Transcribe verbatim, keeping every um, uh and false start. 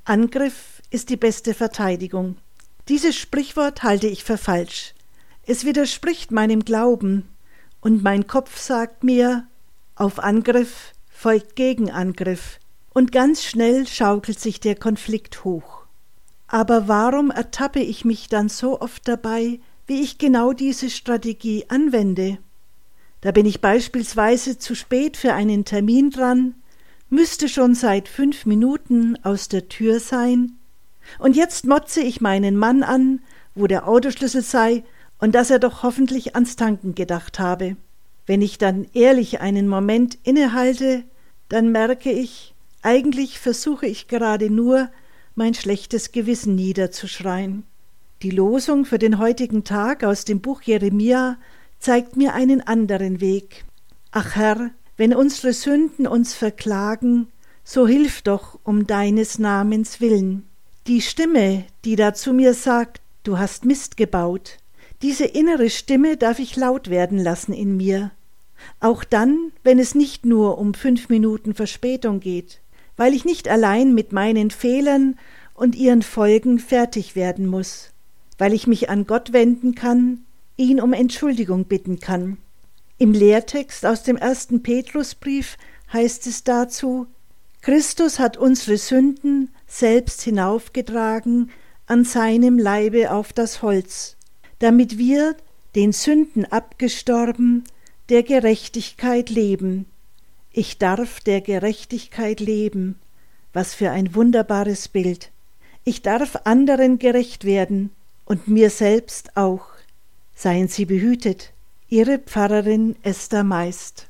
Angriff ist die beste Verteidigung. Dieses Sprichwort halte ich für falsch. Es widerspricht meinem Glauben und mein Kopf sagt mir, auf Angriff folgt Gegenangriff und ganz schnell schaukelt sich der Konflikt hoch. Aber warum ertappe ich mich dann so oft dabei, wie ich genau diese Strategie anwende? Da bin ich beispielsweise zu spät für einen Termin dran, müsste schon seit fünf Minuten aus der Tür sein, und jetzt motze ich meinen Mann an, wo der Autoschlüssel sei und dass er doch hoffentlich ans Tanken gedacht habe. Wenn ich dann ehrlich einen Moment innehalte, dann merke ich, eigentlich versuche ich gerade nur, mein schlechtes Gewissen niederzuschreien. Die Losung für den heutigen Tag aus dem Buch Jeremia zeigt mir einen anderen Weg. Ach Herr, wenn unsere Sünden uns verklagen, so hilf doch um deines Namens willen. Die Stimme, die da zu mir sagt, du hast Mist gebaut, diese innere Stimme darf ich laut werden lassen in mir. Auch dann, wenn es nicht nur um fünf Minuten Verspätung geht, weil ich nicht allein mit meinen Fehlern und ihren Folgen fertig werden muss, weil ich mich an Gott wenden kann, ihn um Entschuldigung bitten kann. Im Lehrtext aus dem ersten Petrusbrief heißt es dazu, Christus hat unsere Sünden selbst hinaufgetragen an seinem Leibe auf das Holz, damit wir, den Sünden abgestorben, der Gerechtigkeit leben. Ich darf der Gerechtigkeit leben. Was für ein wunderbares Bild. Ich darf anderen gerecht werden und mir selbst auch. Seien Sie behütet. Ihre Pfarrerin Esther Meist.